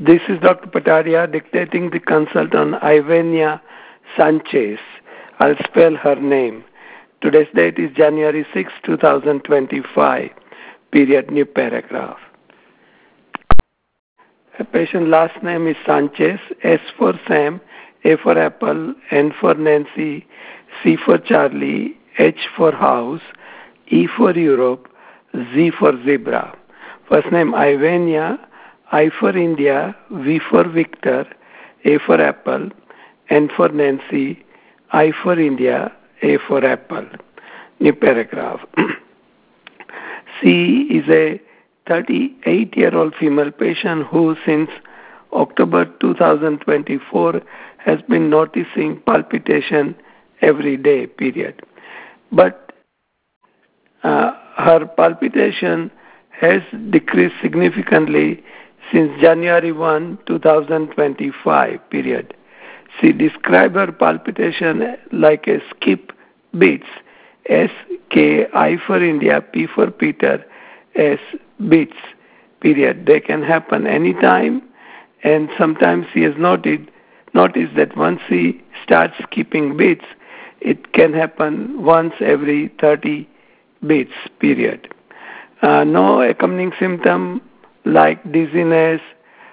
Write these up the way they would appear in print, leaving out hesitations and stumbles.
This is Dr. Pataria dictating the consult on Ivenia Sanchez. I'll spell her name. Today's date is January 6, 2025. Period, new paragraph. Her patient last name is Sanchez, S for Sam, A for Apple, N for Nancy, C for Charlie, H for House, E for Europe, Z for Zebra. First name Ivenia, I for India, V for Victor, A for Apple, N for Nancy, I for India, A for Apple. New paragraph. C is a 38-year-old female patient who since October 2024 has been noticing palpitation every day, period. But her palpitation has decreased significantly since January 1, 2025, period. She described her palpitation like a skip beats, S, K, I for India, P for Peter, S, beats, period. They can happen anytime, and sometimes she has noticed that once she starts skipping beats, it can happen once every 30 beats, period. No accompanying symptom like dizziness,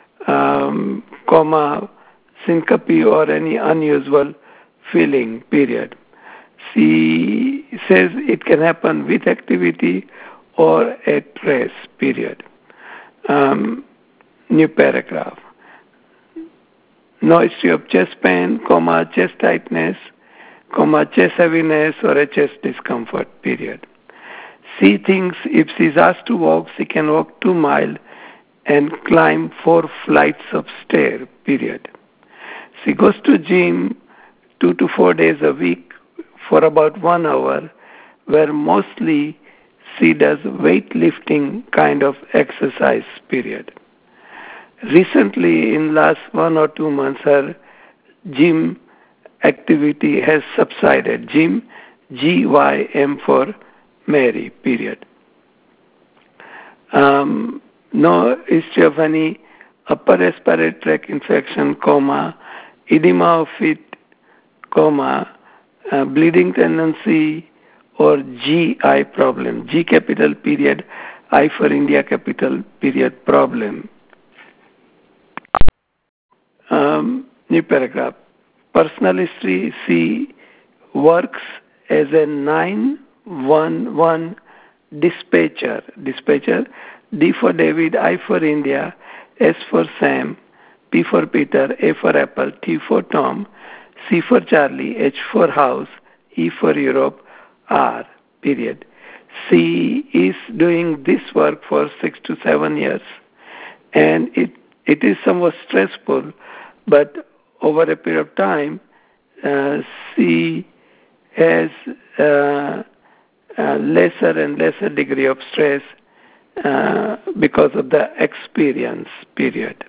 syncope, or any unusual feeling, period. She says it can happen with activity or at rest, period. New paragraph. No history of chest pain, chest tightness, chest heaviness, or a chest discomfort, period. She thinks if she's asked to walk, she can walk 2 miles and climb 4 flights of stairs, period. She goes to gym 2 to 4 days a week for about 1 hour, where mostly she does weightlifting kind of exercise, period. Recently, in last 1 or 2 months, her gym activity has subsided. Gym, G-Y-M for Mary, period. No history of any upper respiratory tract infection, edema of feet, bleeding tendency, or GI problem. G capital period, I for India capital period problem. New paragraph. Personal history, C works as a 911 dispatcher. D for David, I for India, S for Sam, P for Peter, A for Apple, T for Tom, C for Charlie, H for House, E for Europe, R, period. She is doing this work for 6 to 7 years, and it is somewhat stressful, but over a period of time, she has lesser and lesser degree of stress because of the experience, period.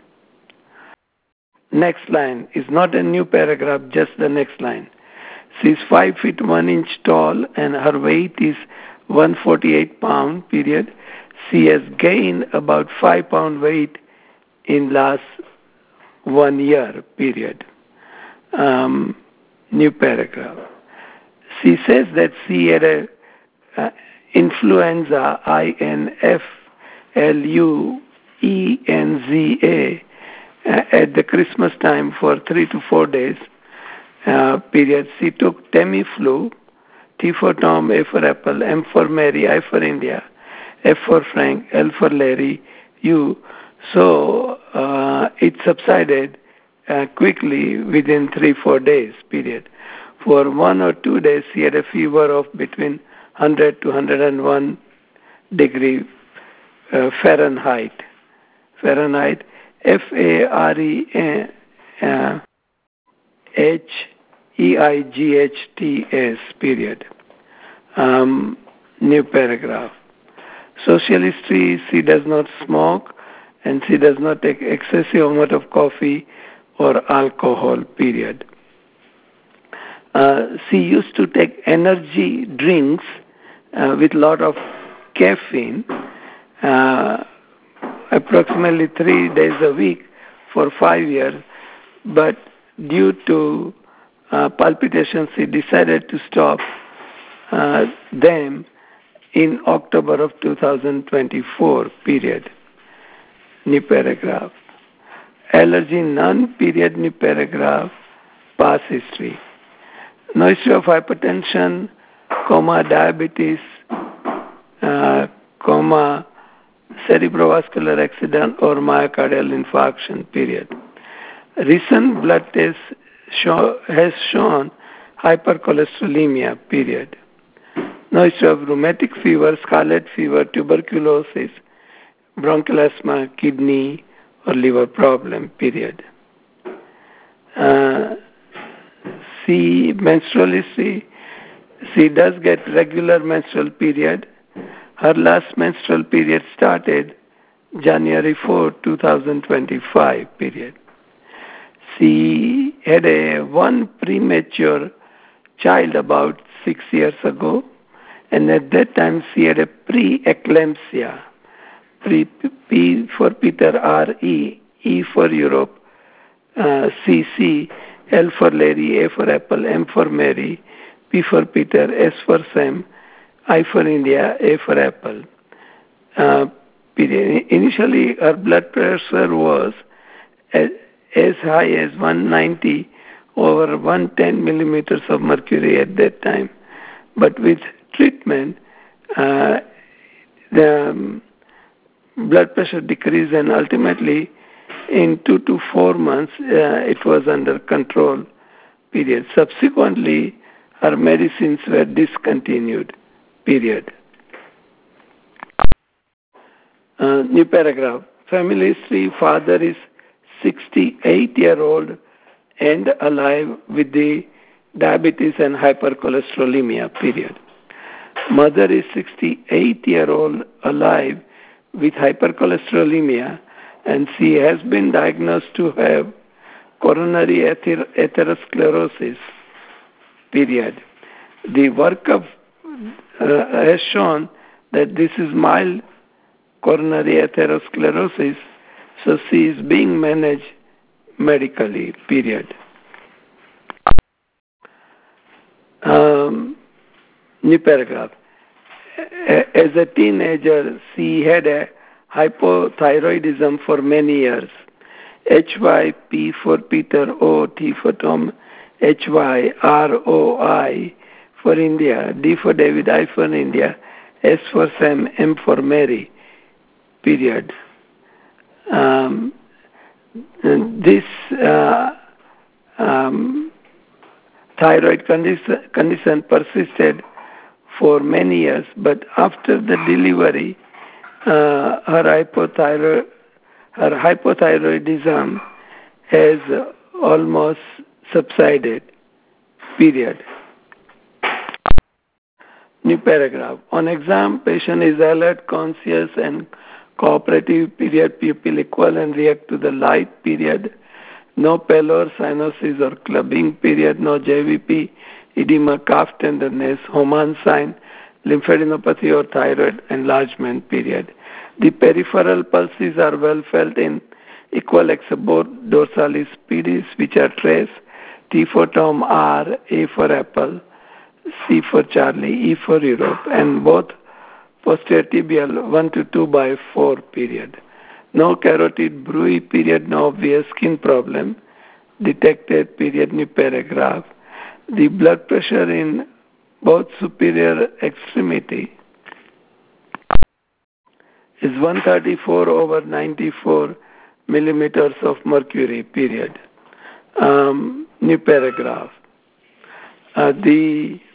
Next line is not a new paragraph, just the next line. She is 5 feet 1 inch tall and her weight is 148 pounds, period. She has gained about 5 pound weight in last 1 year, period. New paragraph. She says that she had a influenza, influenza, at the Christmas time for 3 to 4 days, period. She took Tamiflu, T for Tom, A for Apple, M for Mary, I for India, F for Frank, L for Larry, U. So it subsided quickly within 3-4 days, period. For 1 or 2 days, she had a fever of between 100 to 101 degree Fahrenheit. Fahrenheit, period. New paragraph. Social history, she does not smoke and she does not take excessive amount of coffee or alcohol, period. She used to take energy drinks with a lot of caffeine approximately 3 days a week for 5 years, but due to palpitations, he decided to stop them in October of 2024, period. New paragraph. Allergy, none, period, new paragraph, past history. No history of hypertension, diabetes, cerebrovascular accident or myocardial infarction, period. Recent blood test has shown hypercholesterolemia, period. No history of rheumatic fever, scarlet fever, tuberculosis, bronchial asthma, kidney or liver problem, period. C, menstrual history. She does get regular menstrual period. Her last menstrual period started January 4, 2025, period. She had one premature child about 6 years ago, and at that time she had a pre-eclampsia. P for Peter, R-E, E for Europe, C, L for Larry, A for Apple, M for Mary, P for Peter, S for Sam, I for India, A for Apple. Initially, her blood pressure was as high as 190 over 110 millimeters of mercury at that time. But with treatment, the blood pressure decreased, and ultimately in 2 to 4 months it was under control, period. Subsequently, her medicines were discontinued, period. New paragraph. Family history. Father is 68-year-old and alive with the diabetes and hypercholesterolemia, period. Mother is 68-year-old, alive with hypercholesterolemia, and she has been diagnosed to have coronary atherosclerosis, period. The workup has shown that this is mild coronary atherosclerosis, so she is being managed medically, period. New paragraph. As a teenager, she had a hypothyroidism for many years. HY, P for Peter, O, T for Tom, HY, ROI for India, D for David, I for India, S for Sam, M for Mary, period. This thyroid condition persisted for many years, but after the delivery, her hypothyroidism has almost subsided, period. New paragraph. On exam, patient is alert, conscious, and cooperative, period. Pupil equal and react to the light, period. No pallor, cyanosis, or clubbing, period. No JVP, edema, calf tenderness, Homan sign, lymphadenopathy or thyroid enlargement, period. The peripheral pulses are well felt in equal exabor dorsalis pedis, which are trace, T for Tom, R, A for Apple, C for Charlie, E for Europe, and both posterior tibial 1 to 2 by 4, period. No carotid bruit, period. No obvious skin problem detected, period. New paragraph. The blood pressure in both superior extremity is 134 over 94 millimeters of mercury, period. New paragraph. The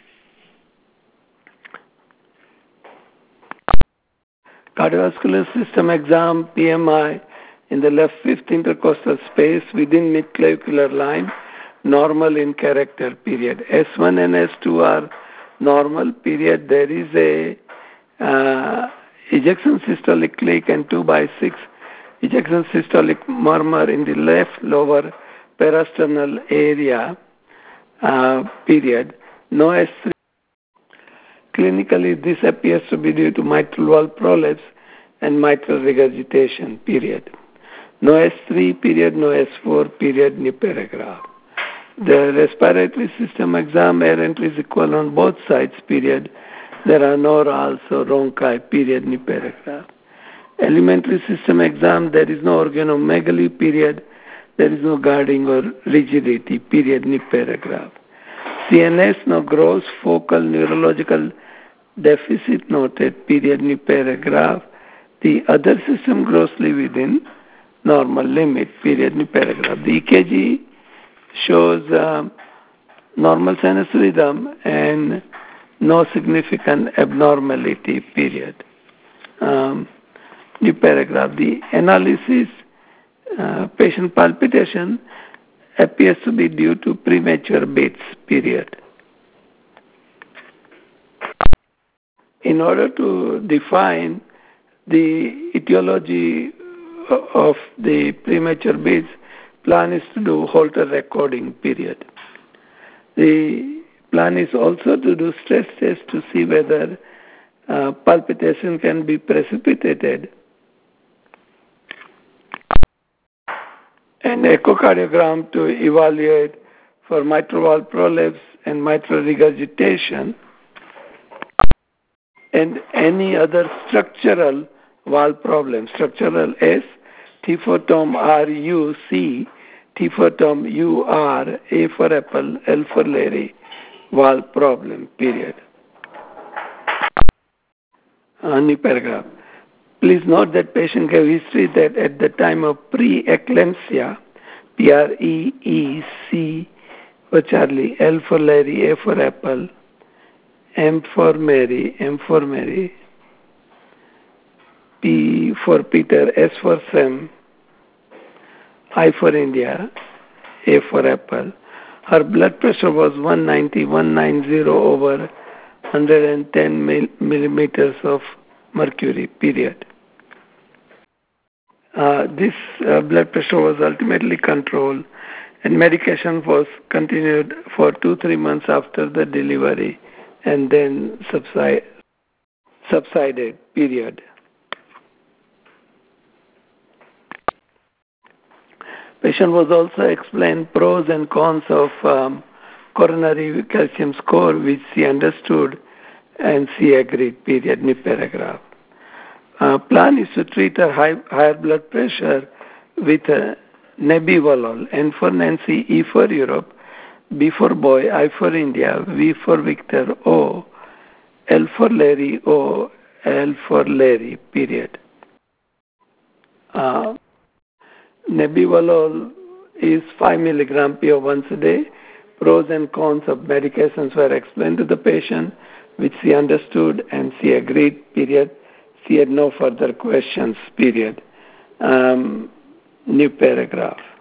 cardiovascular system exam, PMI, in the left fifth intercostal space within midclavicular line, normal in character, period. S1 and S2 are normal, period. There is a ejection systolic click and 2 by 6 ejection systolic murmur in the left lower parasternal area, period. No S3. Clinically, this appears to be due to mitral valve prolapse and mitral regurgitation, period. No S3 period, no S4 period, new paragraph. The respiratory system exam, air entry is equal on both sides, period. There are no RALs or Ronchi, period, new paragraph. Alimentary system exam, there is no organomegaly, period. There is no guarding or rigidity, period, new paragraph. CNS, no gross focal neurological deficit noted, period, new paragraph. The other system grossly within normal limit, period, new paragraph. The EKG shows normal sinus rhythm and no significant abnormality, period. New paragraph. The analysis, patient palpitation appears to be due to premature beats, period. In order to define the etiology of the premature beats, plan is to do Holter recording, period. The plan is also to do stress test to see whether palpitation can be precipitated, and echocardiogram to evaluate for mitral valve prolapse and mitral regurgitation, and any other structural valve problem. Structural S, T4 Tom R U C, T4 Tom U R, A for apple, L for Larry, valve problem, period. New paragraph. Please note that patient gave history that at the time of pre-eclampsia, PREEC for Charlie, L for Larry, A for apple, M for Mary, P for Peter, S for Sam, I for India, A for apple. Her blood pressure was 190 over 110 millimeters of mercury, period. This blood pressure was ultimately controlled, and medication was continued for 2-3 months after the delivery and then subsided, period. Patient was also explained pros and cons of coronary calcium score, which she understood and she agreed, period, new paragraph. Plan is to treat a higher blood pressure with nebivolol, N for Nancy, E for Europe, B for boy, I for India, V for Victor, O, L for Larry, O, L for Larry, period. Nebivolol is 5 milligram PO once a day. Pros and cons of medications were explained to the patient, which she understood and she agreed, period. She had no further questions, period. New paragraph.